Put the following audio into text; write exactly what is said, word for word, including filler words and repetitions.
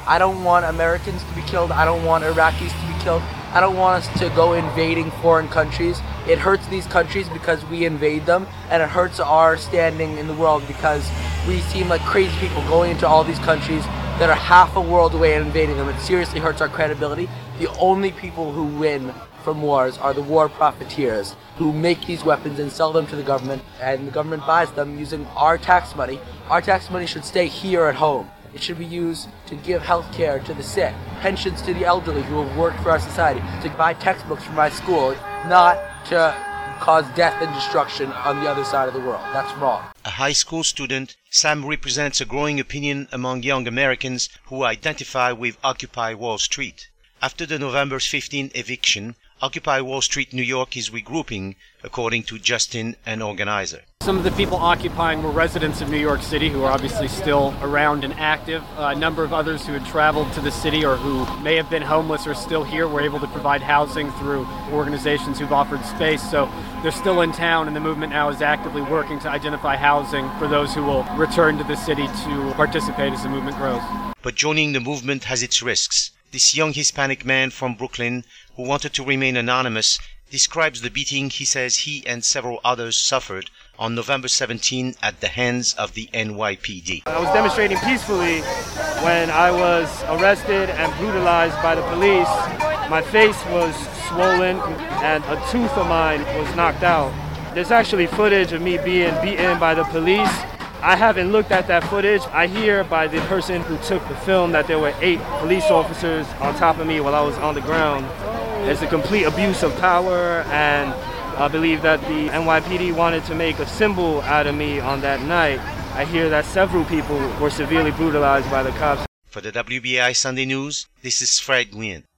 I don't want Americans to be killed. I don't want Iraqis to be killed. I don't want us to go invading foreign countries. It hurts these countries because we invade them, and it hurts our standing in the world because we seem like crazy people going into all these countries that are half a world away and invading them. It seriously hurts our credibility. The only people who win from wars are the war profiteers who make these weapons and sell them to the government, and the government buys them using our tax money. Our tax money should stay here at home. It should be used to give health care to the sick, pensions to the elderly who have worked for our society, to buy textbooks for my school, not to cause death and destruction on the other side of the world. That's wrong. A high school student, Sam represents a growing opinion among young Americans who identify with Occupy Wall Street. After the November fifteenth eviction, Occupy Wall Street New York is regrouping, according to Justin, an organizer. Some of the people occupying were residents of New York City who are obviously still around and active. A number of others who had traveled to the city or who may have been homeless are still here. We're able to provide housing through organizations who've offered space. So they're still in town, and the movement now is actively working to identify housing for those who will return to the city to participate as the movement grows. But joining the movement has its risks. This young Hispanic man from Brooklyn, who wanted to remain anonymous, describes the beating he says he and several others suffered on November seventeenth at the hands of the N Y P D. I was demonstrating peacefully when I was arrested and brutalized by the police. My face was swollen and a tooth of mine was knocked out. There's actually footage of me being beaten by the police. I haven't looked at that footage. I hear by the person who took the film that there were eight police officers on top of me while I was on the ground. It's a complete abuse of power, and I believe that the N Y P D wanted to make a symbol out of me on that night. I hear that several people were severely brutalized by the cops. For the W B A I Sunday News, this is Fred Nguyen.